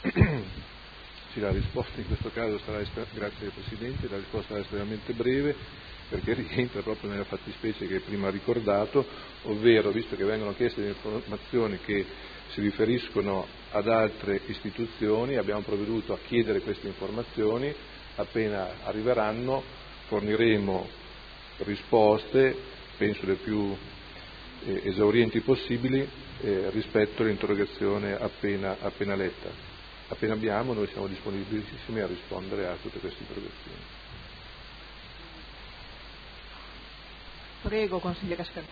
Sì, la risposta in questo caso sarà, grazie Presidente, la risposta sarà estremamente breve, perché rientra proprio nella fattispecie che prima ha ricordato, ovvero, visto che vengono chieste delle informazioni che si riferiscono ad altre istituzioni, abbiamo provveduto a chiedere queste informazioni, appena arriveranno forniremo risposte, penso le più esaurienti possibili, rispetto all'interrogazione appena letta. Appena abbiamo, noi siamo disponibilissimi a rispondere a tutte queste interrogazioni. Prego, consigliere Scarpinato.